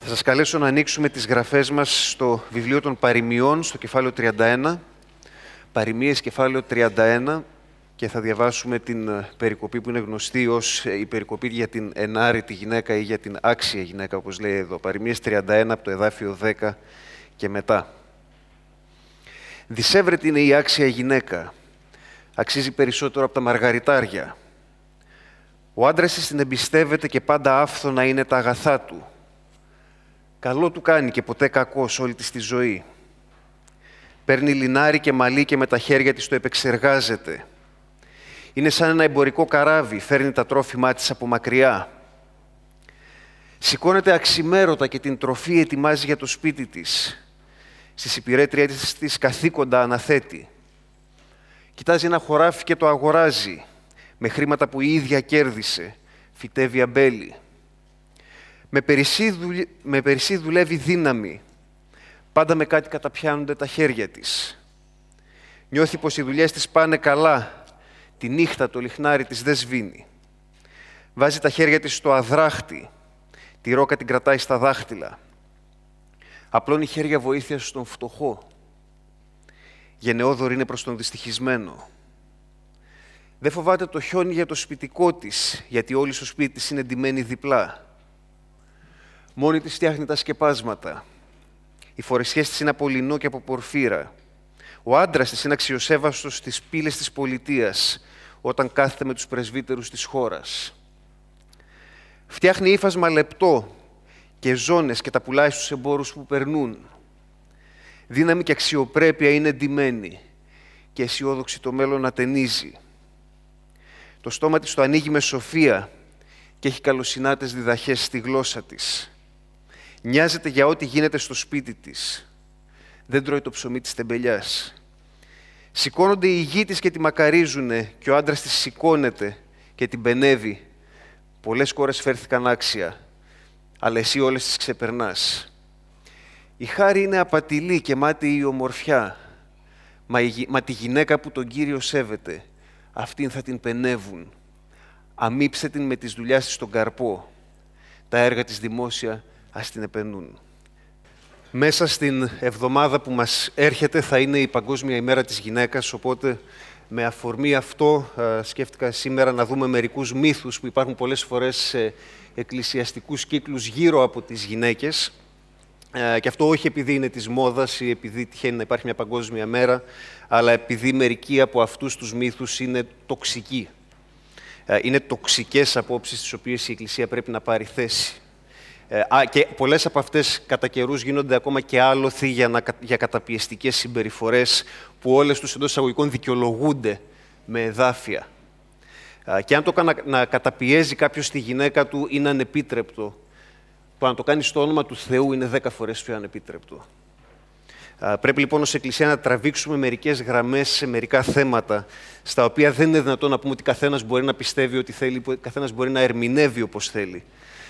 Θα σας καλέσω να ανοίξουμε τις γραφές μας στο βιβλίο των Παροιμιών, στο κεφάλαιο 31. Παροιμίες, κεφάλαιο 31, και θα διαβάσουμε την περικοπή που είναι γνωστή ως η περικοπή για την ενάρετη γυναίκα ή για την άξια γυναίκα, όπως λέει εδώ. Παροιμίες 31, από το εδάφιο 10 και μετά. Δισεύρετη είναι η άξια γυναίκα, αξίζει περισσότερο από τα μαργαριτάρια. Ο άντρας της την εμπιστεύεται και πάντα άφθονα είναι τα αγαθά του. Καλό του κάνει και ποτέ κακός όλη της τη ζωή. Παίρνει λινάρι και μαλλί και με τα χέρια της το επεξεργάζεται. Είναι σαν ένα εμπορικό καράβι, φέρνει τα τρόφιμά της από μακριά. Σηκώνεται αξιμέρωτα και την τροφή ετοιμάζει για το σπίτι της. Στις υπηρέτριές της καθήκοντα αναθέτει. Κοιτάζει ένα χωράφι και το αγοράζει. Με χρήματα που η ίδια κέρδισε, φυτεύει αμπέλι. Με περισσή δουλεύει δύναμη. Πάντα με κάτι καταπιάνονται τα χέρια της. Νιώθει πως οι δουλειές της πάνε καλά. Τη νύχτα το λιχνάρι της δεν σβήνει. Βάζει τα χέρια της στο αδράχτη. Τη ρόκα την κρατάει στα δάχτυλα. Απλώνει χέρια βοήθειας στον φτωχό. Γενναιόδωρη είναι προς τον δυστυχισμένο. Δεν φοβάται το χιόνι για το σπιτικό της, γιατί όλοι στο σπίτι της είναι ντυμένοι διπλά. Μόνη της φτιάχνει τα σκεπάσματα. Οι φορεσιές της είναι από λινό και από πορφύρα. Ο άντρας της είναι αξιοσέβαστος στις πύλες της πολιτείας, όταν κάθεται με τους πρεσβύτερους της χώρας. Φτιάχνει ύφασμα λεπτό και ζώνες και τα πουλάει στους εμπόρους που περνούν. Δύναμη και αξιοπρέπεια είναι ντυμένη και αισιόδοξη το μέλλον ατενίζει. Το στόμα της το ανοίγει με σοφία και έχει καλοσυνάτες διδαχές στη γλώσσα της. Νοιάζεται για ό,τι γίνεται στο σπίτι της. Δεν τρώει το ψωμί της τεμπελιάς. Σηκώνονται οι γη της και τη μακαρίζουνε και ο άντρας της σηκώνεται και την πενεύει. Πολλές κόρες φέρθηκαν άξια, αλλά εσύ όλες τις ξεπερνάς. Η χάρη είναι απατηλή και μάταιη η ομορφιά, μα τη γυναίκα που τον Κύριο σέβεται, αυτήν θα την πενεύουν. Αμύψε την με τις δουλειάς της στον καρπό. Τα έργα της δημόσια ας την επενούν. Μέσα στην εβδομάδα που μας έρχεται θα είναι η Παγκόσμια ημέρα της γυναίκας, οπότε με αφορμή αυτό σκέφτηκα σήμερα να δούμε μερικούς μύθους που υπάρχουν πολλές φορές σε εκκλησιαστικούς κύκλους γύρω από τις γυναίκες. Και αυτό όχι επειδή είναι της μόδας ή επειδή τυχαίνει να υπάρχει μια παγκόσμια μέρα, αλλά επειδή μερικοί από αυτούς τους μύθους είναι τοξικοί. Είναι τοξικές απόψεις τις οποίες η Εκκλησία πρέπει να πάρει θέση. Και πολλές από αυτές κατά καιρούς γίνονται ακόμα και άλοθη για καταπιεστικές συμπεριφορές που όλες τους εντός εισαγωγικών δικαιολογούνται με εδάφια. Και αν το να καταπιέζει κάποιος τη γυναίκα του είναι ανεπίτρεπτο, το να το κάνει στο όνομα του Θεού είναι 10 φορές πιο ανεπίτρεπτο. Πρέπει λοιπόν ως Εκκλησία να τραβήξουμε μερικές γραμμές σε μερικά θέματα, στα οποία δεν είναι δυνατόν να πούμε ότι καθένας μπορεί να πιστεύει ό,τι θέλει, καθένας μπορεί να ερμηνεύει όπως θέλει.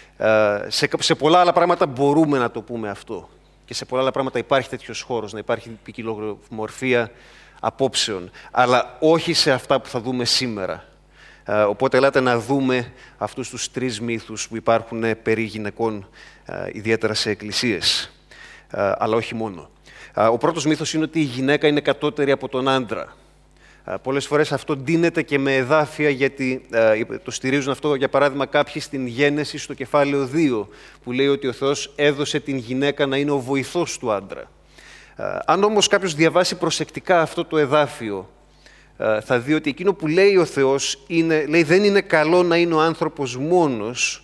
Σε πολλά άλλα πράγματα μπορούμε να το πούμε αυτό. Και σε πολλά άλλα πράγματα υπάρχει τέτοιος χώρος, να υπάρχει ποικιλομορφία απόψεων. Αλλά όχι σε αυτά που θα δούμε σήμερα. Οπότε ελάτε να δούμε αυτούς τους 3 μύθους που υπάρχουν περί γυναικών, ιδιαίτερα σε εκκλησίες. Αλλά όχι μόνο. Ο πρώτος μύθος είναι ότι η γυναίκα είναι κατώτερη από τον άντρα. Πολλές φορές αυτό ντύνεται και με εδάφια, γιατί το στηρίζουν αυτό, για παράδειγμα, κάποιοι στην Γένεση στο κεφάλαιο 2, που λέει ότι ο Θεός έδωσε την γυναίκα να είναι ο βοηθός του άντρα. Αν όμως κάποιος διαβάσει προσεκτικά αυτό το εδάφιο, θα δει ότι εκείνο που λέει ο Θεός λέει δεν είναι καλό να είναι ο άνθρωπος μόνος,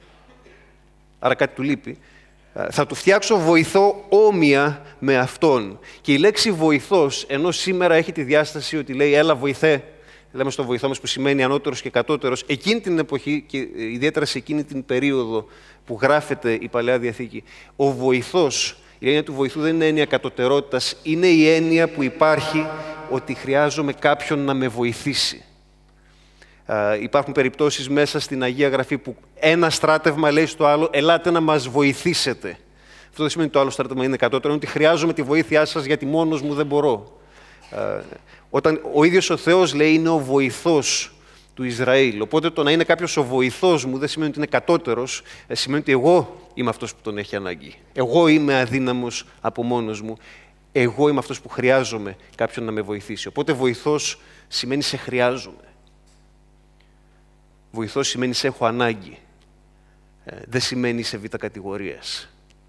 άρα κάτι του λείπει, θα του φτιάξω βοηθό όμοια με αυτόν. Και η λέξη βοηθός, ενώ σήμερα έχει τη διάσταση ότι λέει έλα βοηθέ, λέμε στο βοηθό μας που σημαίνει ανώτερος και κατώτερος, εκείνη την εποχή και ιδιαίτερα σε εκείνη την περίοδο που γράφεται η Παλαιά Διαθήκη, ο βοηθός, η έννοια του βοηθού δεν είναι έννοια κατωτερότητας, είναι η έννοια που υπάρχει ότι χρειάζομαι κάποιον να με βοηθήσει. Υπάρχουν περιπτώσεις μέσα στην Αγία Γραφή που ένα στράτευμα λέει στο άλλο «Ελάτε να μας βοηθήσετε». Αυτό δεν σημαίνει ότι το άλλο στράτευμα είναι κατώτερο, είναι ότι χρειάζομαι τη βοήθειά σας γιατί μόνος μου δεν μπορώ. Όταν ο ίδιος ο Θεός λέει είναι ο βοηθός του Ισραήλ. Οπότε το να είναι κάποιος ο βοηθός μου δεν σημαίνει ότι είναι κατώτερος, σημαίνει ότι εγώ είμαι αυτός που τον έχει ανάγκη. Εγώ είμαι αδύναμος από μόνος μου. Εγώ είμαι αυτός που χρειάζομαι κάποιον να με βοηθήσει. Οπότε βοηθός σημαίνει σε χρειάζομαι. Βοηθός σημαίνει σε έχω ανάγκη. Δεν σημαίνει σε β' κατηγορίας.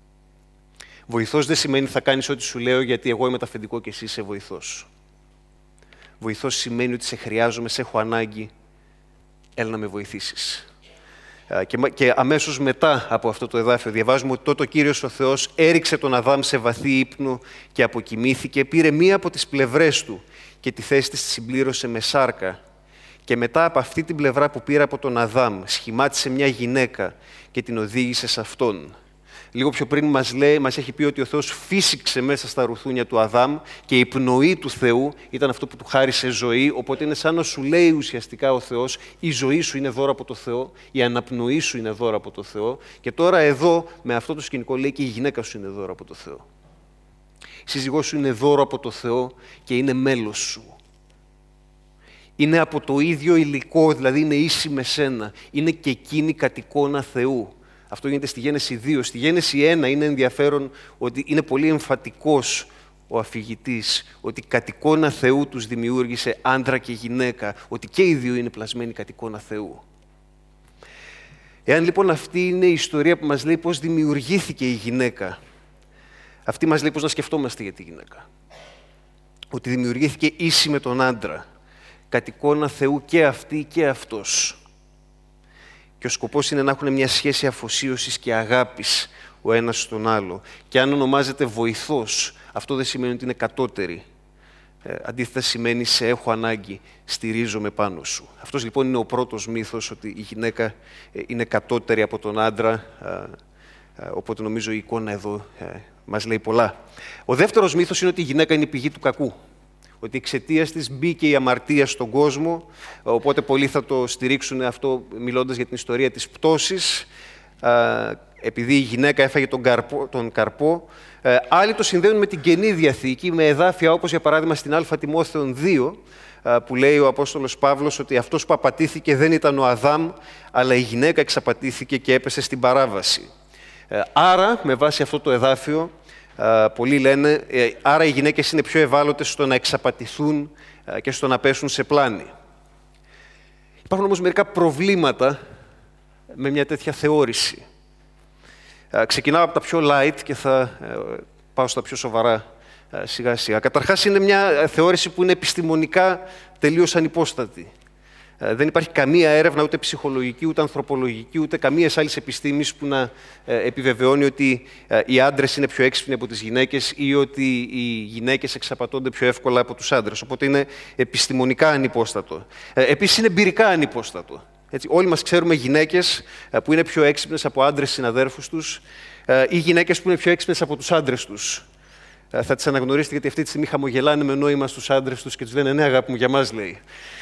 Βοηθός δεν σημαίνει θα κάνεις ό,τι σου λέω γιατί εγώ είμαι αφεντικό και εσύ είσαι βοηθός. Βοηθός σημαίνει ότι σε χρειάζομαι, σε έχω ανάγκη, έλα να με βοηθήσεις. Και αμέσως μετά από αυτό το εδάφιο διαβάζουμε ότι τότε ο Κύριος ο Θεός έριξε τον Αδάμ σε βαθύ ύπνο και αποκοιμήθηκε, πήρε μία από τις πλευρές του και τη θέση της τη συμπλήρωσε με σάρκα. Και μετά από αυτή την πλευρά που πήρε από τον Αδάμ, σχημάτισε μια γυναίκα και την οδήγησε σε αυτόν. Λίγο πιο πριν μας έχει πει ότι ο Θεός φύσηξε μέσα στα ρουθούνια του Αδάμ και η πνοή του Θεού ήταν αυτό που του χάρισε ζωή, οπότε είναι σαν να σου λέει ουσιαστικά ο Θεός η ζωή σου είναι δώρο από το Θεό, η αναπνοή σου είναι δώρο από το Θεό και τώρα εδώ με αυτό το σκηνικό λέει και η γυναίκα σου είναι δώρο από το Θεό. Η σύζυγός σου είναι δώρο από το Θεό και είναι μέλος σου. Είναι από το ίδιο υλικό, δηλαδή είναι ίση με σένα. Είναι και εκείνη κατ' εικόνα Θεού. Αυτό γίνεται στη Γένεση 2. Στη Γένεση 1 είναι ενδιαφέρον ότι είναι πολύ εμφατικός ο αφηγητής, ότι κατ' εικόνα Θεού τους δημιούργησε άντρα και γυναίκα, ότι και οι δύο είναι πλασμένοι κατ' εικόνα Θεού. Εάν λοιπόν αυτή είναι η ιστορία που μας λέει πώς δημιουργήθηκε η γυναίκα, αυτή μας λέει πώς να σκεφτόμαστε για τη γυναίκα. Ότι δημιουργήθηκε ίση με τον άντρα, κατ' εικόνα Θεού και αυτή και αυτός. Και ο σκοπός είναι να έχουν μια σχέση αφοσίωσης και αγάπης ο ένας στον άλλο. Και αν ονομάζεται βοηθός, αυτό δεν σημαίνει ότι είναι κατώτερη. Αντίθετα σημαίνει σε έχω ανάγκη, στηρίζομαι πάνω σου. Αυτός λοιπόν είναι ο πρώτος μύθος, ότι η γυναίκα είναι κατώτερη από τον άντρα, οπότε νομίζω η εικόνα εδώ μας λέει πολλά. Ο δεύτερος μύθος είναι ότι η γυναίκα είναι η πηγή του κακού. Ότι εξαιτίας της μπήκε η αμαρτία στον κόσμο, οπότε πολλοί θα το στηρίξουν αυτό μιλώντας για την ιστορία της πτώσης, επειδή η γυναίκα έφαγε τον καρπό. Άλλοι το συνδέουν με την Καινή Διαθήκη, με εδάφια όπως για παράδειγμα στην Α Τιμόθεων 2, που λέει ο Απόστολος Παύλος ότι αυτός που απατήθηκε δεν ήταν ο Αδάμ, αλλά η γυναίκα εξαπατήθηκε και έπεσε στην παράβαση. Άρα, με βάση αυτό το εδάφιο, πολλοί λένε, άρα οι γυναίκες είναι πιο ευάλωτες στο να εξαπατηθούν και στο να πέσουν σε πλάνη. Υπάρχουν όμως μερικά προβλήματα με μια τέτοια θεώρηση. Ξεκινάω από τα πιο light και θα πάω στα πιο σοβαρά σιγά σιγά. Καταρχάς είναι μια θεώρηση που είναι επιστημονικά τελείως ανυπόστατη. Δεν υπάρχει καμία έρευνα, ούτε ψυχολογική, ούτε ανθρωπολογική, ούτε καμία άλλη επιστήμης που να επιβεβαιώνει ότι οι άντρες είναι πιο έξυπνοι από τις γυναίκες ή ότι οι γυναίκες εξαπατώνται πιο εύκολα από τους άντρες. Οπότε είναι επιστημονικά ανυπόστατο. Επίσης είναι εμπειρικά ανυπόστατο. Έτσι, όλοι μας ξέρουμε γυναίκες που είναι πιο έξυπνες από άντρες συναδέρφους τους ή γυναίκες που είναι πιο έξυπνες από τους άντρες τους. Θα τις αναγνωρίσετε γιατί αυτή τη στιγμή χαμογελάνε με νόημα στους άντρες τους και τους λένε «Ναι, αγάπη μου, για μας», λέει.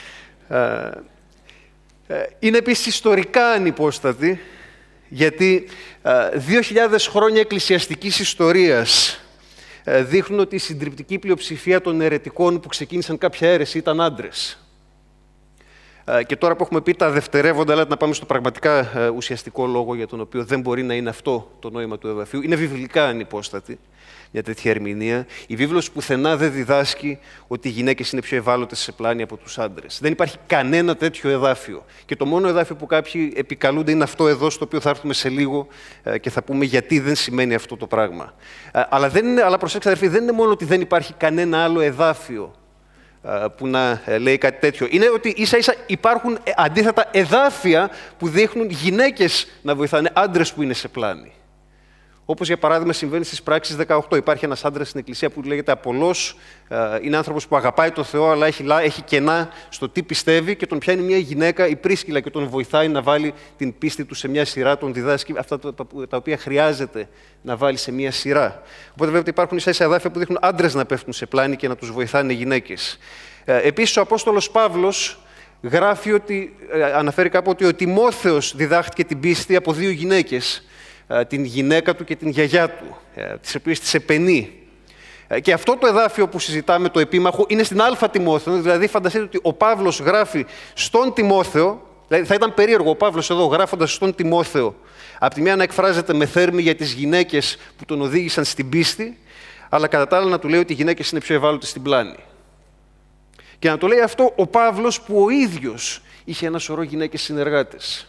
Είναι επίσης ιστορικά ανυπόστατη, γιατί 2.000 χρόνια εκκλησιαστικής ιστορίας δείχνουν ότι η συντριπτική πλειοψηφία των αιρετικών που ξεκίνησαν κάποια αίρεση ήταν άντρες. Και τώρα που έχουμε πει τα δευτερεύοντα, αλλά να πάμε στο πραγματικά ουσιαστικό λόγο για τον οποίο δεν μπορεί να είναι αυτό το νόημα του εδαφίου, είναι βιβλικά ανυπόστατη μια τέτοια ερμηνεία. Η βίβλος πουθενά δεν διδάσκει ότι οι γυναίκες είναι πιο ευάλωτες σε πλάνη από τους άντρες. Δεν υπάρχει κανένα τέτοιο εδάφιο. Και το μόνο εδάφιο που κάποιοι επικαλούνται είναι αυτό εδώ, στο οποίο θα έρθουμε σε λίγο και θα πούμε γιατί δεν σημαίνει αυτό το πράγμα. Αλλά προσέξτε, αδερφοί, δεν είναι μόνο ότι δεν υπάρχει κανένα άλλο εδάφιο που να λέει κάτι τέτοιο. Είναι ότι ίσα-ίσα υπάρχουν αντίθετα εδάφια που δείχνουν γυναίκες να βοηθάνε άντρες που είναι σε πλάνη. Όπως για παράδειγμα συμβαίνει στις πράξεις 18. Υπάρχει ένας άντρας στην Εκκλησία που λέγεται Απολός. Είναι άνθρωπος που αγαπάει τον Θεό, αλλά έχει κενά στο τι πιστεύει και τον πιάνει μια γυναίκα, η Πρίσκυλα, και τον βοηθάει να βάλει την πίστη του σε μια σειρά, τον διδάσκει αυτά τα οποία χρειάζεται να βάλει σε μια σειρά. Οπότε βλέπετε υπάρχουν ίσα-ίσα εδάφια που δείχνουν άντρες να πέφτουν σε πλάνη και να τους βοηθάνε γυναίκες. Επίσης ο Απόστολος Παύλος γράφει αναφέρει κάπου ότι ο Τιμόθεος διδάχτηκε την πίστη από δύο γυναίκες, την γυναίκα του και την γιαγιά του, τις οποίες τις επενεί. Και αυτό το εδάφιο που συζητάμε, το επίμαχο, είναι στην Α Τιμόθεο. Δηλαδή, φανταστείτε ότι ο Παύλος γράφει στον Τιμόθεο, δηλαδή θα ήταν περίεργο ο Παύλος εδώ γράφοντας στον Τιμόθεο, από τη μία να εκφράζεται με θέρμη για τις γυναίκες που τον οδήγησαν στην πίστη, αλλά κατά τα άλλα να του λέει ότι οι γυναίκες είναι πιο ευάλωτες στην πλάνη. Και να το λέει αυτό ο Παύλος που ο ίδιος είχε ένα σωρό γυναίκες συνεργάτες.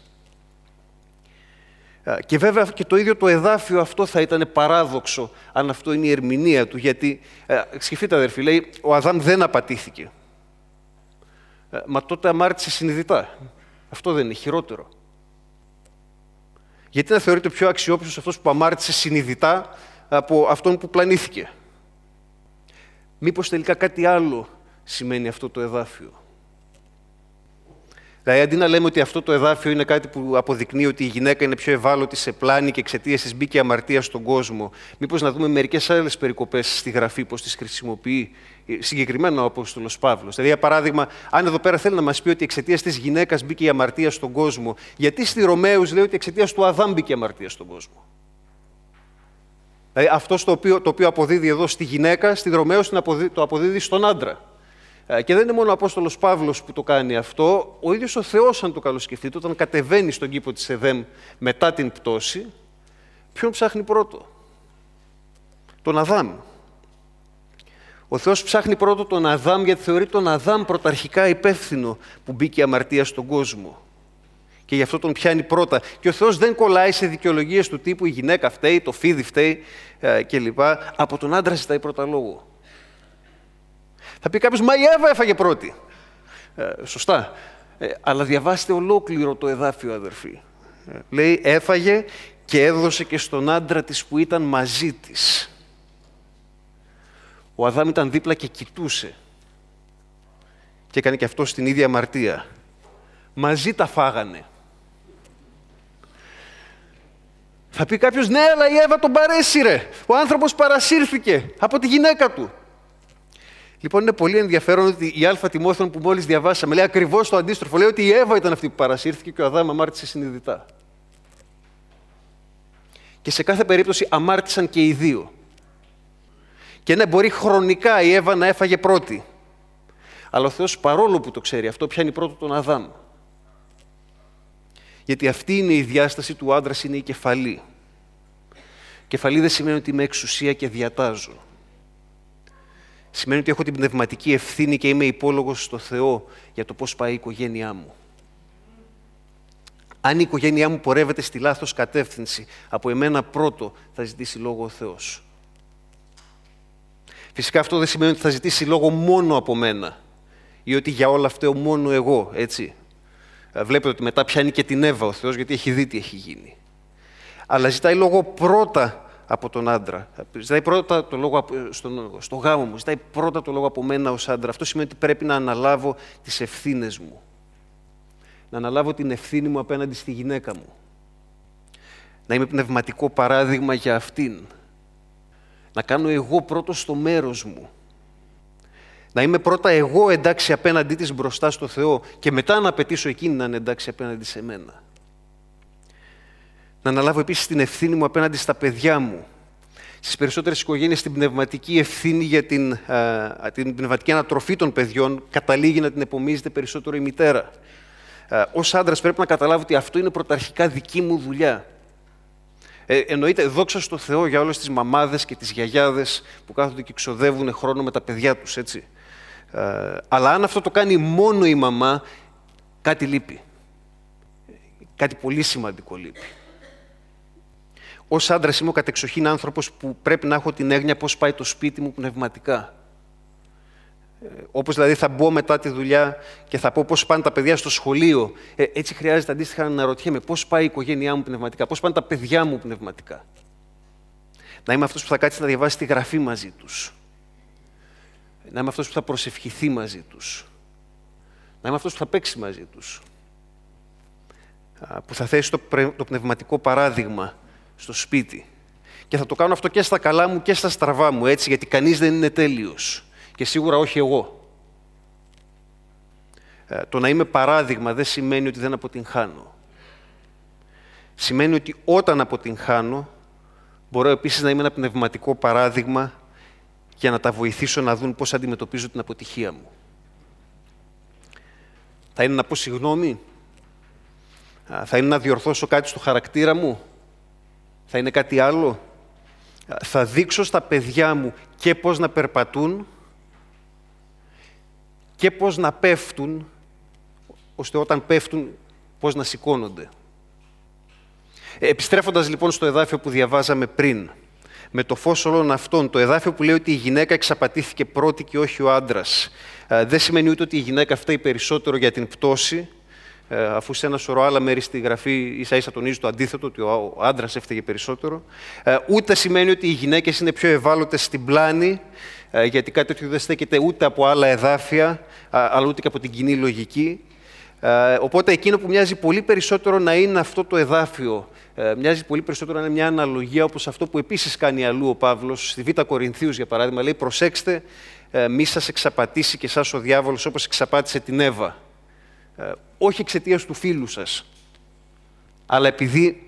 Και βέβαια και το ίδιο το εδάφιο αυτό θα ήταν παράδοξο αν αυτό είναι η ερμηνεία του, γιατί, σκεφτείτε αδερφοί, λέει, ο Αδάμ δεν απατήθηκε. Μα τότε αμάρτησε συνειδητά. Αυτό δεν είναι χειρότερο? Γιατί να θεωρείται πιο αξιόπιστος αυτός που αμάρτησε συνειδητά από αυτόν που πλανήθηκε? Μήπως τελικά κάτι άλλο σημαίνει αυτό το εδάφιο? Δηλαδή, αντί να λέμε ότι αυτό το εδάφιο είναι κάτι που αποδεικνύει ότι η γυναίκα είναι πιο ευάλωτη σε πλάνη και εξαιτίας της μπήκε αμαρτία στον κόσμο, μήπως να δούμε μερικές άλλες περικοπές στη Γραφή, πώς τις χρησιμοποιεί συγκεκριμένα ο Απόστολος Παύλος? Δηλαδή, για παράδειγμα, αν εδώ πέρα θέλει να μας πει ότι εξαιτίας της γυναίκας μπήκε η αμαρτία στον κόσμο, γιατί στη Ρωμαίους λέει ότι εξαιτίας του Αδάμ μπήκε η αμαρτία στον κόσμο? Δηλαδή, αυτό το οποίο αποδίδει εδώ στη γυναίκα, στη Ρωμαίους το αποδίδει στον άντρα. Και δεν είναι μόνο ο Απόστολος Παύλος που το κάνει αυτό, ο ίδιος ο Θεός, αν το καλοσκεφτείτε, όταν κατεβαίνει στον κήπο της Εδέμ μετά την πτώση, ποιον ψάχνει πρώτο? Τον Αδάμ. Ο Θεός ψάχνει πρώτο τον Αδάμ, γιατί θεωρεί τον Αδάμ πρωταρχικά υπεύθυνο που μπήκε η αμαρτία στον κόσμο. Και γι' αυτό τον πιάνει πρώτα. Και ο Θεός δεν κολλάει σε δικαιολογίες του τύπου η γυναίκα φταίει, το φίδι φταίει κλπ. Από τον άντρα ζητάει πρώτα λόγο. Θα πει κάποιος, μα η Εύα έφαγε πρώτη. Σωστά. Αλλά διαβάστε ολόκληρο το εδάφιο, αδερφοί. Λέει, έφαγε και έδωσε και στον άντρα της που ήταν μαζί της. Ο Αδάμ ήταν δίπλα και κοιτούσε. Και έκανε και αυτό στην ίδια αμαρτία. Μαζί τα φάγανε. Θα πει κάποιος, ναι, αλλά η Εύα τον παρέσυρε. Ο άνθρωπος παρασύρθηκε από τη γυναίκα του. Λοιπόν, είναι πολύ ενδιαφέρον ότι η Α Τιμόθεων που μόλις διαβάσαμε λέει ακριβώς το αντίστροφο. Λέει ότι η Εύα ήταν αυτή που παρασύρθηκε και ο Αδάμ αμάρτησε συνειδητά. Και σε κάθε περίπτωση αμάρτησαν και οι δύο. Και ναι, μπορεί χρονικά η Εύα να έφαγε πρώτη. Αλλά ο Θεός, παρόλο που το ξέρει αυτό, πιάνει πρώτο τον Αδάμ. Γιατί αυτή είναι η διάσταση του άντρα, είναι η κεφαλή. Κεφαλή δεν σημαίνει ότι είμαι εξουσία και διατάζω. Σημαίνει ότι έχω την πνευματική ευθύνη και είμαι υπόλογος στο Θεό για το πώς πάει η οικογένειά μου. Αν η οικογένειά μου πορεύεται στη λάθος κατεύθυνση, από εμένα πρώτο θα ζητήσει λόγο ο Θεός. Φυσικά αυτό δεν σημαίνει ότι θα ζητήσει λόγο μόνο από μένα ή ότι για όλα φταίω μόνο εγώ, έτσι. Βλέπετε ότι μετά πιάνει και την Εύα ο Θεός, γιατί έχει δει τι έχει γίνει. Αλλά ζητάει λόγο πρώτα από τον άντρα. Ζητάει πρώτα το λόγο στο γάμο μου. Ζητάει πρώτα το λόγο από μένα ως άντρα. Αυτό σημαίνει ότι πρέπει να αναλάβω τις ευθύνες μου. Να αναλάβω την ευθύνη μου απέναντι στη γυναίκα μου. Να είμαι πνευματικό παράδειγμα για αυτήν. Να κάνω εγώ πρώτο στο μέρος μου. Να είμαι πρώτα εγώ εντάξει απέναντί της μπροστά στο Θεό και μετά να απαιτήσω εκείνη να είναι εντάξει απέναντι σε μένα. Να αναλάβω επίσης την ευθύνη μου απέναντι στα παιδιά μου. Στις περισσότερες οικογένειες την πνευματική ευθύνη για την πνευματική ανατροφή των παιδιών καταλήγει να την επομίζεται περισσότερο η μητέρα. Ως άντρας πρέπει να καταλάβω ότι αυτό είναι πρωταρχικά δική μου δουλειά. Εννοείται, δόξα στο Θεό για όλες τις μαμάδες και τις γιαγιάδες που κάθονται και ξοδεύουν χρόνο με τα παιδιά τους, έτσι. Αλλά αν αυτό το κάνει μόνο η μαμά, κάτι λείπει. Κάτι πολύ σημαντικό λείπει. Ως άντρας είμαι ο κατεξοχήν άνθρωπος που πρέπει να έχω την έγνοια πώς πάει το σπίτι μου πνευματικά. Όπως δηλαδή θα μπω μετά τη δουλειά και θα πω πώς πάνε τα παιδιά στο σχολείο. Έτσι χρειάζεται αντίστοιχα να αναρωτιέμαι πώς πάει η οικογένειά μου πνευματικά, πώς πάνε τα παιδιά μου πνευματικά. Να είμαι αυτός που θα κάτσει να διαβάσει τη Γραφή μαζί τους. Να είμαι αυτός που θα προσευχηθεί μαζί τους. Να είμαι αυτός που θα παίξει μαζί τους. Που θα θέσει το πνευματικό παράδειγμα στο σπίτι. Και θα το κάνω αυτό και στα καλά μου και στα στραβά μου, έτσι, γιατί κανείς δεν είναι τέλειος. Και σίγουρα όχι εγώ. Το να είμαι παράδειγμα δεν σημαίνει ότι δεν αποτυγχάνω. Σημαίνει ότι όταν αποτυγχάνω, μπορώ επίσης να είμαι ένα πνευματικό παράδειγμα για να τα βοηθήσω να δουν πώς αντιμετωπίζω την αποτυχία μου. Θα είναι να πω συγγνώμη? Θα είναι να διορθώσω κάτι στο χαρακτήρα μου? Θα είναι κάτι άλλο? Θα δείξω στα παιδιά μου και πώς να περπατούν και πώς να πέφτουν, ώστε όταν πέφτουν πώς να σηκώνονται. Επιστρέφοντας λοιπόν στο εδάφιο που διαβάζαμε πριν, με το φως όλων αυτών, το εδάφιο που λέει ότι η γυναίκα εξαπατήθηκε πρώτη και όχι ο άντρας, δεν σημαίνει ούτε ότι η γυναίκα φταίει περισσότερο για την πτώση, αφού σε ένα σωρό άλλα μέρη στη Γραφή ίσα-ίσα τονίζει το αντίθετο, ότι ο άντρας έφταιγε περισσότερο, ούτε σημαίνει ότι οι γυναίκες είναι πιο ευάλωτες στην πλάνη, γιατί κάτι τέτοιο δεν στέκεται ούτε από άλλα εδάφια, αλλά ούτε και από την κοινή λογική. Οπότε εκείνο που μοιάζει πολύ περισσότερο να είναι αυτό το εδάφιο, μοιάζει πολύ περισσότερο να είναι μια αναλογία, όπως αυτό που επίσης κάνει αλλού ο Παύλος, στη Β' Κορινθίους για παράδειγμα, λέει «Προσέξτε, μη σας εξαπατήσει και εσάς ο διάβολος όπως εξαπάτησε την Εύα». Όχι εξαιτίας του φίλου σας, αλλά επειδή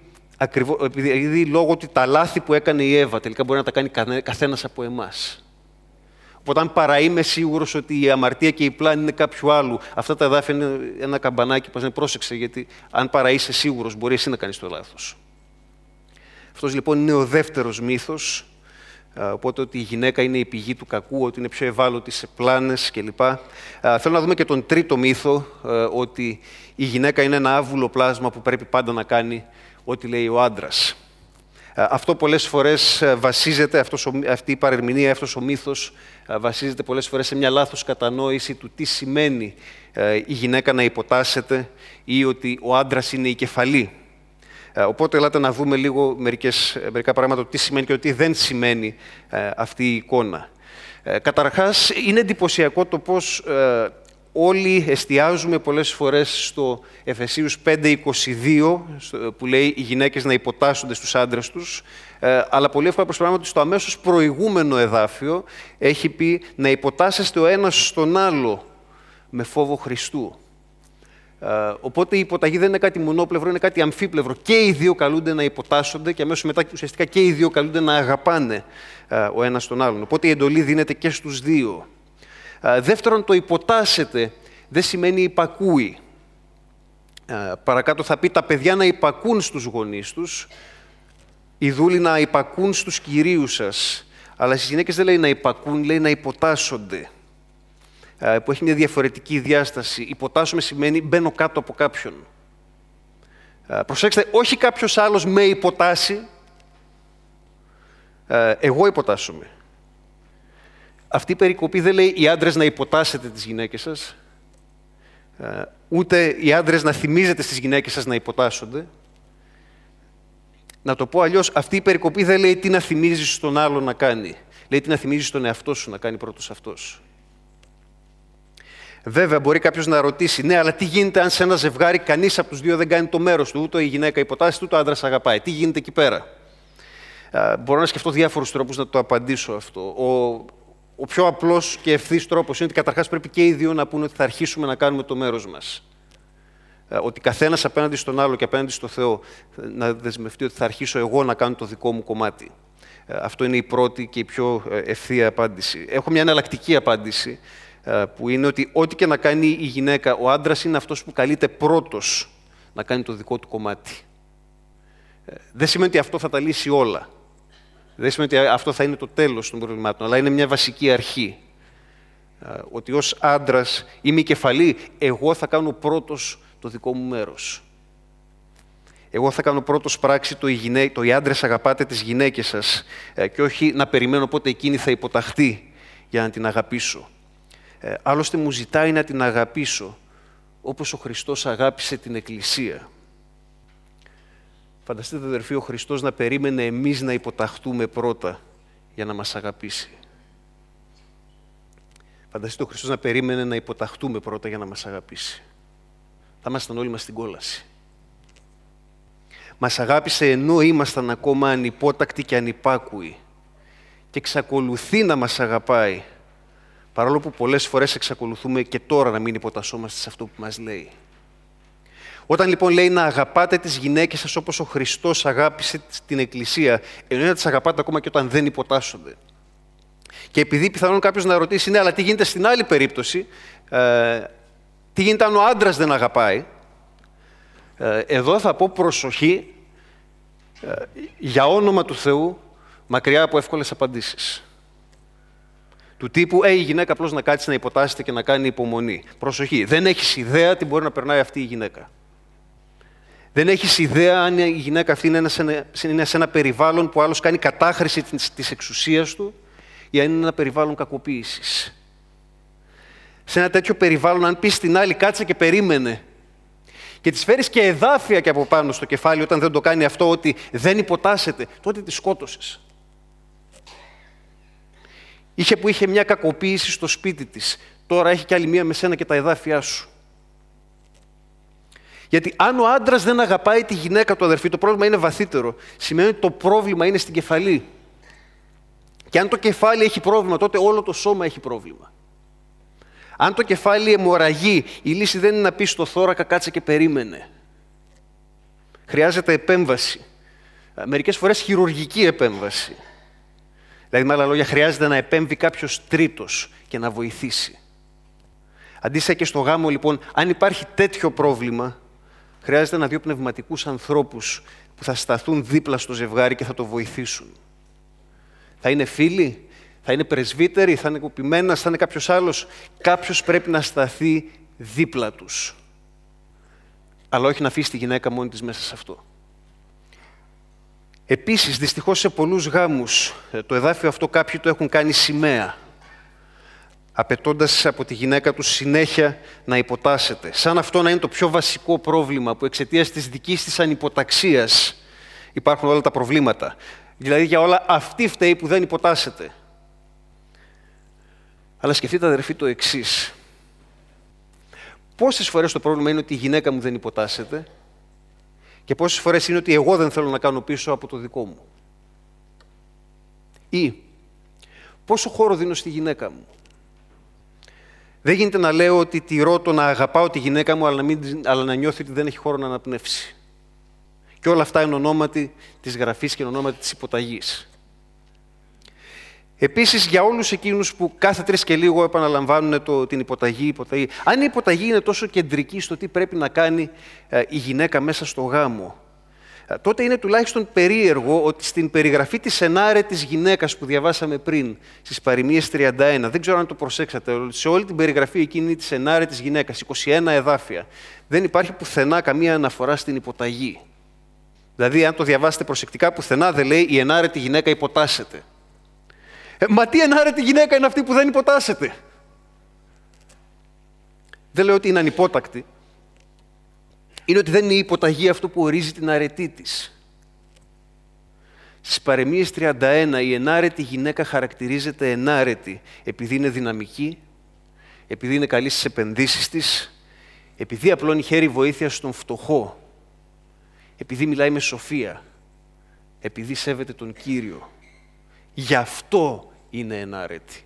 λόγω ότι τα λάθη που έκανε η Εύα τελικά μπορεί να τα κάνει καθένας από εμάς. Οπότε, αν παρά είμαι σίγουρος ότι η αμαρτία και η πλάνη είναι κάποιου άλλου, αυτά τα εδάφια είναι ένα καμπανάκι που πρόσεξε, γιατί αν παρά είσαι σίγουρος, μπορεί εσύ να κάνεις το λάθος. Αυτός λοιπόν είναι ο δεύτερος μύθος, οπότε ότι η γυναίκα είναι η πηγή του κακού, ότι είναι πιο ευάλωτη σε πλάνες κλπ. Θέλω να δούμε και τον τρίτο μύθο, ότι η γυναίκα είναι ένα άβουλο πλάσμα που πρέπει πάντα να κάνει ό,τι λέει ο άντρας. Αυτό πολλές φορές βασίζεται, αυτή η παρερμηνία, αυτός ο μύθος βασίζεται πολλές φορές σε μια λάθος κατανόηση του τι σημαίνει η γυναίκα να υποτάσσεται ή ότι ο άντρας είναι η κεφαλή. Οπότε ελάτε να δούμε λίγο μερικά πράγματα, τι σημαίνει και τι δεν σημαίνει αυτή η εικόνα. Καταρχάς, είναι εντυπωσιακό το πώς όλοι εστιάζουμε πολλές φορές στο Εφεσίους 5:22, που λέει οι γυναίκες να υποτάσσονται στους άντρες τους, αλλά πολύ εύκολα προσπερνάμε ότι στο αμέσως προηγούμενο εδάφιο έχει πει να υποτάσσεστε ο ένας στον άλλο με φόβο Χριστού. Οπότε η υποταγή δεν είναι κάτι μονόπλευρο, είναι κάτι αμφίπλευρο. Και οι δύο καλούνται να υποτάσσονται και αμέσως μετά ουσιαστικά και οι δύο καλούνται να αγαπάνε ο ένας τον άλλον. Οπότε η εντολή δίνεται και στους δύο. Δεύτερον, το υποτάσσεται δεν σημαίνει υπακούει. Παρακάτω θα πει τα παιδιά να υπακούν στους γονείς τους, οι δούλοι να υπακούν στους κυρίους σας. Αλλά στις γυναίκες δεν λέει να υπακούν, λέει να υποτάσσονται, που έχει μια διαφορετική διάσταση. Υποτάσσομαι σημαίνει μπαίνω κάτω από κάποιον. Προσέξτε, όχι κάποιος άλλος με υποτάσσει, εγώ υποτάσσομαι. Αυτή η περικοπή δεν λέει οι άντρες να υποτάσσετε τις γυναίκες σας, ούτε οι άντρες να θυμίζετε στις γυναίκες σας να υποτάσσονται. Να το πω αλλιώς, αυτή η περικοπή δεν λέει τι να θυμίζεις στον άλλο να κάνει. Λέει τι να θυμίζεις στον εαυτό σου να κάνει πρώτος αυτός. Βέβαια, μπορεί κάποιος να ρωτήσει, ναι, αλλά τι γίνεται αν σε ένα ζευγάρι κανείς από τους δύο δεν κάνει το μέρος του, ούτε η γυναίκα υποτάσσεται, ούτε ο άντρας αγαπάει. Τι γίνεται εκεί πέρα? Μπορώ να σκεφτώ διάφορους τρόπους να το απαντήσω αυτό. Ο πιο απλός και ευθύς τρόπος είναι ότι καταρχάς πρέπει και οι δύο να πούνε ότι θα αρχίσουμε να κάνουμε το μέρος μας. Ότι καθένας απέναντι στον άλλο και απέναντι στο Θεό να δεσμευτεί ότι θα αρχίσω εγώ να κάνω το δικό μου κομμάτι. Αυτό είναι η πρώτη και η πιο ευθεία απάντηση. Έχω μια εναλλακτική απάντηση, που είναι ότι ό,τι και να κάνει η γυναίκα, ο άντρας είναι αυτός που καλείται πρώτος να κάνει το δικό του κομμάτι. Δεν σημαίνει ότι αυτό θα τα λύσει όλα. Δεν σημαίνει ότι αυτό θα είναι το τέλος των προβλημάτων, αλλά είναι μια βασική αρχή. Ότι ως άντρας είμαι η κεφαλή, εγώ θα κάνω πρώτος το δικό μου μέρος. Εγώ θα κάνω πρώτος πράξη το οι άντρες αγαπάτε τις γυναίκες σας και όχι να περιμένω πότε εκείνη θα υποταχθεί για να την αγαπήσω. Άλλωστε μου ζητάει να την αγαπήσω όπως ο Χριστός αγάπησε την Εκκλησία. Φανταστείτε, αδερφοί, ο Χριστός να περίμενε εμείς να υποταχτούμε πρώτα για να μας αγαπήσει. Φανταστείτε ο Χριστός να περίμενε να υποταχτούμε πρώτα για να μας αγαπήσει. Θα ήμασταν όλοι μας στην κόλαση. Μας αγάπησε ενώ ήμασταν ακόμα ανυπότακτοι και ανυπάκουοι. Και εξακολουθεί να μας αγαπάει, παρόλο που πολλές φορές εξακολουθούμε και τώρα να μην υποτασσόμαστε σε αυτό που μας λέει. Όταν λοιπόν λέει να αγαπάτε τις γυναίκες σας όπως ο Χριστός αγάπησε την Εκκλησία, εννοεί να τις αγαπάτε ακόμα και όταν δεν υποτάσσονται. Και επειδή πιθανόν κάποιος να ρωτήσει, ναι, αλλά τι γίνεται στην άλλη περίπτωση, τι γίνεται αν ο άντρας δεν αγαπάει, εδώ θα πω προσοχή, για όνομα του Θεού, μακριά από εύκολες απαντήσεις. Του τύπου, η γυναίκα απλώς να κάτσει να υποτάσσεται και να κάνει υπομονή. Προσοχή, δεν έχεις ιδέα τι μπορεί να περνάει αυτή η γυναίκα. Δεν έχεις ιδέα αν η γυναίκα αυτή είναι σε ένα περιβάλλον που άλλος κάνει κατάχρηση της εξουσίας του ή αν είναι ένα περιβάλλον κακοποίησης. Σε ένα τέτοιο περιβάλλον, αν πεις στην άλλη κάτσε και περίμενε και της φέρεις και εδάφια και από πάνω στο κεφάλι όταν δεν το κάνει αυτό, ότι δεν υποτάσσεται, τότε τη σκότωσες. Είχε μια κακοποίηση στο σπίτι της, τώρα έχει κι άλλη μία με σένα και τα εδάφια σου. Γιατί αν ο άντρας δεν αγαπάει τη γυναίκα του, αδερφοί, το πρόβλημα είναι βαθύτερο. Σημαίνει ότι το πρόβλημα είναι στην κεφαλή. Και αν το κεφάλι έχει πρόβλημα, τότε όλο το σώμα έχει πρόβλημα. Αν το κεφάλι αιμορραγεί, η λύση δεν είναι να πει στο θώρακα κάτσε και περίμενε. Χρειάζεται επέμβαση. Μερικές φορές χειρουργική επέμβαση. Δηλαδή, με άλλα λόγια, χρειάζεται να επέμβει κάποιος τρίτος και να βοηθήσει. Αντίστοιχα και στο γάμο, λοιπόν, αν υπάρχει τέτοιο πρόβλημα, χρειάζεται να δει πνευματικούς ανθρώπους που θα σταθούν δίπλα στο ζευγάρι και θα το βοηθήσουν. Θα είναι φίλοι, θα είναι πρεσβύτεροι, θα είναι κοπημένας, θα είναι κάποιος άλλος. Κάποιος πρέπει να σταθεί δίπλα τους. Αλλά όχι να αφήσει τη γυναίκα μόνη της μέσα σε αυτό. Επίσης, δυστυχώς σε πολλούς γάμους, το εδάφιο αυτό κάποιοι το έχουν κάνει σημαία, απαιτώντας από τη γυναίκα τους συνέχεια να υποτάσσεται. Σαν αυτό να είναι το πιο βασικό πρόβλημα, που εξαιτίας της δικής της ανυποταξίας υπάρχουν όλα τα προβλήματα. Δηλαδή για όλα αυτή φταίει που δεν υποτάσσεται. Αλλά σκεφτείτε, αδερφοί, το εξής. Πόσες φορές το πρόβλημα είναι ότι η γυναίκα μου δεν υποτάσσεται και πόσες φορές είναι ότι εγώ δεν θέλω να κάνω πίσω από το δικό μου. Ή πόσο χώρο δίνω στη γυναίκα μου. Δεν γίνεται να λέω ότι τηρώ το να αγαπάω τη γυναίκα μου, αλλά να νιώθει ότι δεν έχει χώρο να αναπνεύσει. Και όλα αυτά εν ονόματι της γραφής και εν ονόματι της υποταγής. Επίσης, για όλους εκείνους που κάθε 3 και λίγο επαναλαμβάνουν την υποταγή. Αν η υποταγή είναι τόσο κεντρική στο τι πρέπει να κάνει η γυναίκα μέσα στο γάμο, τότε είναι τουλάχιστον περίεργο ότι στην περιγραφή της ενάρετης γυναίκας που διαβάσαμε πριν, στις Παροιμίες 31, δεν ξέρω αν το προσέξατε, σε όλη την περιγραφή εκείνη της ενάρετης γυναίκας, 21 εδάφια, δεν υπάρχει πουθενά καμία αναφορά στην υποταγή. Δηλαδή, αν το διαβάσετε προσεκτικά, πουθενά δεν λέει η ενάρετη γυναίκα υποτάσσεται. Μα τι ενάρετη γυναίκα είναι αυτή που δεν υποτάσσεται? Δεν λέω ότι είναι ανυπότακτη. Είναι ότι δεν είναι η υποταγή αυτό που ορίζει την αρετή της. Στις Παροιμίες 31, η ενάρετη γυναίκα χαρακτηρίζεται ενάρετη επειδή είναι δυναμική, επειδή είναι καλή στις επενδύσεις της, επειδή απλώνει χέρι βοήθειας στον φτωχό, επειδή μιλάει με σοφία, επειδή σέβεται τον Κύριο. Γι' αυτό είναι ενάρετη.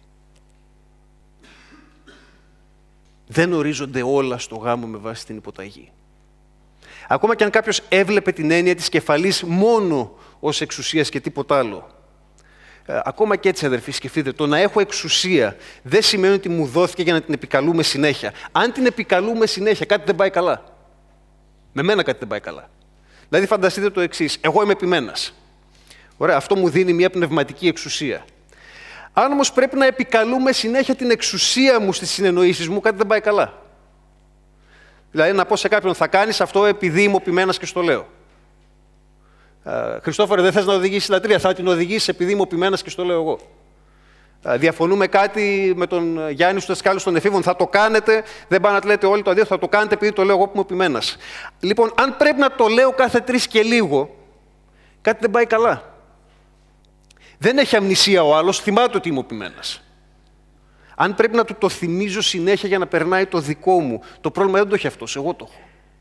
Δεν ορίζονται όλα στο γάμο με βάση την υποταγή. Ακόμα και αν κάποιος έβλεπε την έννοια της κεφαλής μόνο ως εξουσίας και τίποτα άλλο. Ακόμα και έτσι, αδερφοί, σκεφτείτε, το να έχω εξουσία δεν σημαίνει ότι μου δόθηκε για να την επικαλούμε συνέχεια. Αν την επικαλούμε συνέχεια, κάτι δεν πάει καλά. Με μένα κάτι δεν πάει καλά. Δηλαδή, φανταστείτε το εξής. Εγώ είμαι επιμένας. Ωραία, αυτό μου δίνει μια πνευματική εξουσία. Αν όμως πρέπει να επικαλούμε συνέχεια την εξουσία μου στις συνεννοήσεις μου, κάτι δεν πάει καλά. Δηλαδή, να πω σε κάποιον, θα κάνεις αυτό επειδή είμαι επιμένας και στο λέω. Χριστόφορε, δεν θες να οδηγήσεις λατρεία, θα την οδηγήσεις επειδή είμαι επιμένας και στο λέω εγώ. Διαφωνούμε κάτι με τον Γιάννη στους δασκάλους των εφήβων, θα το κάνετε, δεν πάνε να λέτε όλοι το αντίθετο, θα το κάνετε επειδή το λέω εγώ που είμαι επιμένας. Λοιπόν, αν πρέπει να το λέω κάθε 3 και λίγο, κάτι δεν πάει καλά. Δεν έχει αμνησία ο άλλος, θυμάται ότι είμαι επιμένας. Αν πρέπει να του το θυμίζω συνέχεια για να περνάει το δικό μου, το πρόβλημα δεν το έχει αυτός, εγώ το έχω.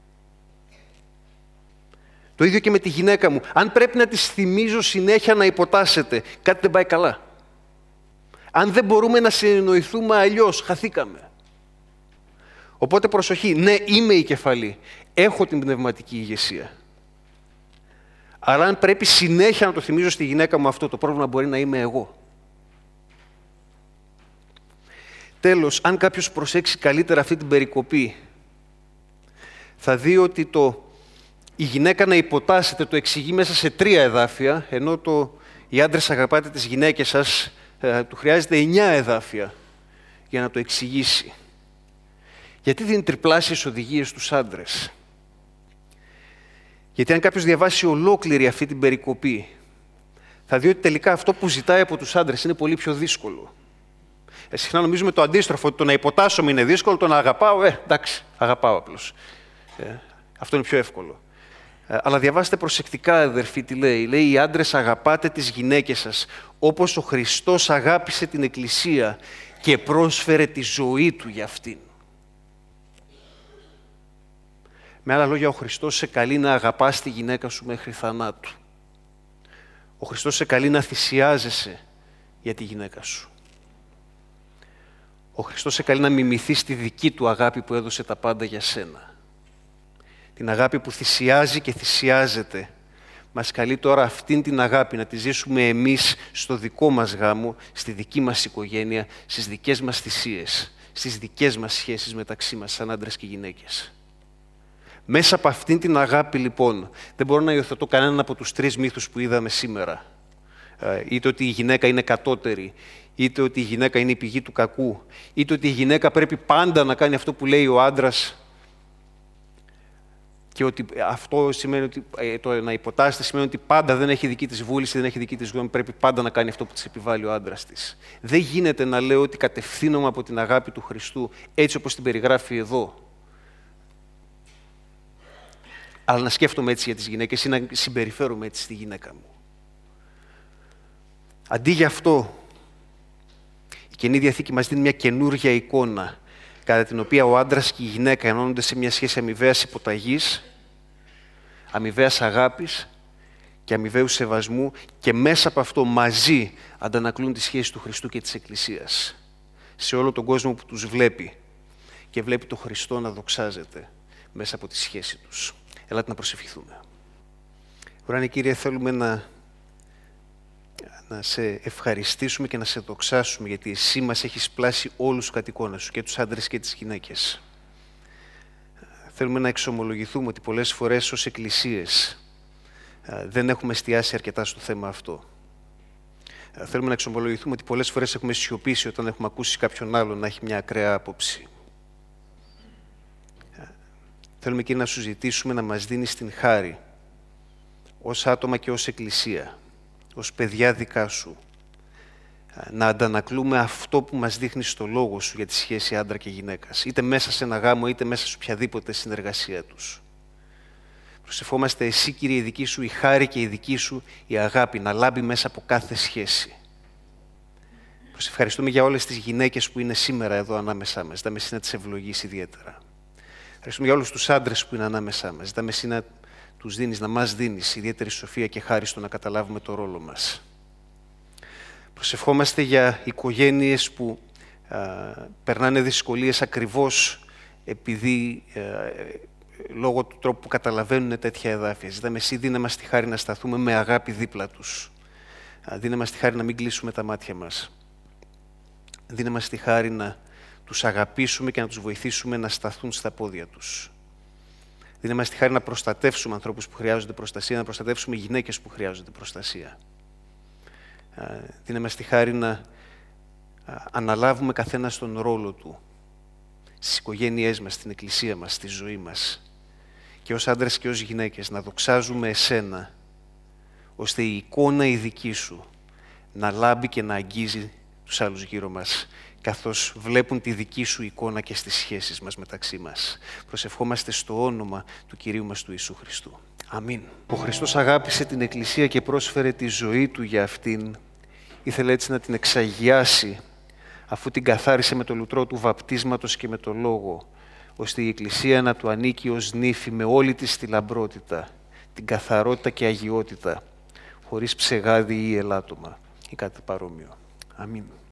Το ίδιο και με τη γυναίκα μου. Αν πρέπει να της θυμίζω συνέχεια να υποτάσσεται, κάτι δεν πάει καλά. Αν δεν μπορούμε να συνεννοηθούμε αλλιώς, χαθήκαμε. Οπότε προσοχή, ναι, είμαι η κεφαλή. Έχω την πνευματική ηγεσία. Αλλά αν πρέπει συνέχεια να το θυμίζω στη γυναίκα μου αυτό, το πρόβλημα μπορεί να είμαι εγώ. Τέλος, αν κάποιος προσέξει καλύτερα αυτή την περικοπή, θα δει ότι η γυναίκα να υποτάσσεται το εξηγεί μέσα σε 3 εδάφια, ενώ οι άντρες αγαπάτε τις γυναίκες σας, του χρειάζεται 9 εδάφια για να το εξηγήσει. Γιατί δίνει τριπλάσιες οδηγίες στους άντρες? Γιατί αν κάποιος διαβάσει ολόκληρη αυτή την περικοπή, θα δει ότι τελικά αυτό που ζητάει από τους άντρες είναι πολύ πιο δύσκολο. Συχνά νομίζουμε το αντίστροφο, ότι το να υποτάσσομαι είναι δύσκολο, το να αγαπάω, εντάξει, αγαπάω απλώς. Αυτό είναι πιο εύκολο. Αλλά διαβάστε προσεκτικά, αδερφοί, τι λέει. Λέει, οι άντρες αγαπάτε τις γυναίκες σας, όπως ο Χριστός αγάπησε την Εκκλησία και πρόσφερε τη ζωή του για αυτήν. Με άλλα λόγια, ο Χριστός σε καλεί να αγαπάς τη γυναίκα σου μέχρι θανάτου. Ο Χριστός σε καλεί να θυσιάζεσαι για τη γυναίκα σου. Ο Χριστός σε καλεί να μιμηθείς τη δική του αγάπη που έδωσε τα πάντα για σένα. Την αγάπη που θυσιάζει και θυσιάζεται. Μας καλεί τώρα αυτήν την αγάπη να τη ζήσουμε εμείς στο δικό μας γάμο, στη δική μας οικογένεια, στις δικές μας θυσίες, στις δικές μας σχέσεις μεταξύ μας, σαν άντρες και γυναίκες. Μέσα από αυτήν την αγάπη, λοιπόν, δεν μπορώ να υιοθετώ κανέναν από τους 3 μύθους που είδαμε σήμερα. Είτε ότι η γυναίκα είναι κατώτερη, είτε ότι η γυναίκα είναι η πηγή του κακού, είτε ότι η γυναίκα πρέπει πάντα να κάνει αυτό που λέει ο άντρας, και ότι αυτό σημαίνει ότι το να υποτάσσεται σημαίνει ότι πάντα δεν έχει δική της βούληση, δεν έχει δική της γνώμη, πρέπει πάντα να κάνει αυτό που της επιβάλλει ο άντρας της. Δεν γίνεται να λέω ότι κατευθύνομαι από την αγάπη του Χριστού, έτσι όπως την περιγράφει εδώ. Αλλά να σκέφτομαι έτσι για τις γυναίκες ή να συμπεριφέρομαι έτσι στη γυναίκα μου. Αντί για αυτό, η Καινή Διαθήκη μας δίνει μια καινούργια εικόνα, κατά την οποία ο άντρας και η γυναίκα ενώνονται σε μια σχέση αμοιβαίας υποταγής, αμοιβαίας αγάπης και αμοιβαίου σεβασμού, και μέσα από αυτό μαζί αντανακλούν τη σχέση του Χριστού και της Εκκλησίας σε όλο τον κόσμο που τους βλέπει και βλέπει τον Χριστό να δοξάζεται μέσα από τη σχέση τους. Ελάτε να προσευχηθούμε. Ουράνιε Κύριε, θέλουμε να σε ευχαριστήσουμε και να σε δοξάσουμε, γιατί εσύ μας έχεις πλάσει όλους κατ' εικόνα σου, και τους άντρες και τις γυναίκες. Θέλουμε να εξομολογηθούμε ότι πολλές φορές ως εκκλησίες δεν έχουμε εστιάσει αρκετά στο θέμα αυτό. Θέλουμε να εξομολογηθούμε ότι πολλές φορές έχουμε σιωπήσει όταν έχουμε ακούσει κάποιον άλλον να έχει μια ακραία άποψη. Θέλουμε, Κύριε, να σου ζητήσουμε να μας δίνεις την χάρη ως άτομα και ως εκκλησία, ως παιδιά δικά σου, να αντανακλούμε αυτό που μας δείχνεις στο λόγο σου για τη σχέση άντρα και γυναίκας, είτε μέσα σε ένα γάμο, είτε μέσα σε οποιαδήποτε συνεργασία τους. Προσευχόμαστε εσύ, Κύριε, η δική σου η χάρη και η δική σου η αγάπη να λάμπει μέσα από κάθε σχέση. Προσευχαριστούμε για όλες τις γυναίκες που είναι σήμερα εδώ ανάμεσά μας. Ζητάμε εσύ να τις ευλογείς ιδιαίτερα. Ευχαριστούμε για όλους τους άντρες που είναι ανάμεσά μας. Ζητάμε εσύ να τους δίνεις, να μας δίνεις ιδιαίτερη σοφία και χάρη στο να καταλάβουμε το ρόλο μας. Προσευχόμαστε για οικογένειες που περνάνε δυσκολίες ακριβώς επειδή λόγω του τρόπου που καταλαβαίνουν τέτοια εδάφια. Ζητάμε εσύ, δίνε μας τη χάρη να σταθούμε με αγάπη δίπλα τους. Δίνε μας τη χάρη να μην κλείσουμε τα μάτια μας. Δίνε μας τη χάρη να τους αγαπήσουμε και να τους βοηθήσουμε να σταθούν στα πόδια τους. Δίνε μας τη χάρη να προστατεύσουμε ανθρώπους που χρειάζονται προστασία, να προστατεύσουμε γυναίκες που χρειάζονται προστασία. Δίνε μας τη χάρη να αναλάβουμε καθένας τον ρόλο του στις οικογένειές μας, στην εκκλησία μας, στη ζωή μας, και ως άντρες και ως γυναίκες να δοξάζουμε εσένα, ώστε η εικόνα η δική σου να λάμπει και να αγγίζει τους άλλους γύρω μας, καθώς βλέπουν τη δική σου εικόνα και στις σχέσεις μας μεταξύ μας. Προσευχόμαστε στο όνομα του Κυρίου μας του Ιησού Χριστού. Αμήν. Ο Χριστός αγάπησε την Εκκλησία και πρόσφερε τη ζωή του για αυτήν. Ήθελε έτσι να την εξαγιάσει, αφού την καθάρισε με το λουτρό του βαπτίσματος και με το Λόγο, ώστε η Εκκλησία να του ανήκει ως νύφη με όλη της τη λαμπρότητα, την καθαρότητα και αγιότητα, χωρίς ψεγάδι ή ελάττωμα ή κάτι παρόμοιο. Αμήν.